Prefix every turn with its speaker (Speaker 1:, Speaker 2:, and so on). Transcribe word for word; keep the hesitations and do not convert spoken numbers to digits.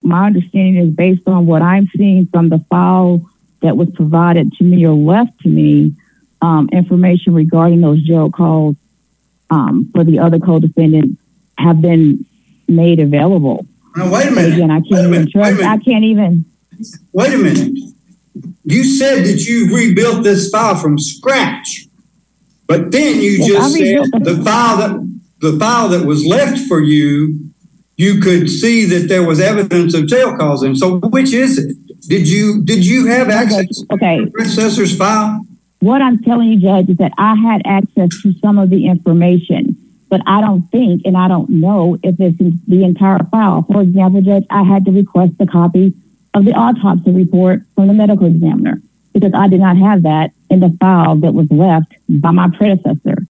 Speaker 1: my understanding is based on what I'm seeing from the file that was provided to me or left to me, um, information regarding those jail calls um, for the other co-defendants have been made available.
Speaker 2: Now, wait a minute.
Speaker 1: But again, I can't even trust. I can't even.
Speaker 2: Wait a minute. You said that you rebuilt this file from scratch, but then you yes, just said the file that the file that was left for you, you could see that there was evidence of jail calls in. So which is it? Did you did you have access
Speaker 1: okay.
Speaker 2: to the predecessor's file?
Speaker 1: What I'm telling you, Judge, is that I had access to some of the information, but I don't think and I don't know if it's the entire file. For example, Judge, I had to request a copy of the autopsy report from the medical examiner because I did not have that in the file that was left by my predecessor.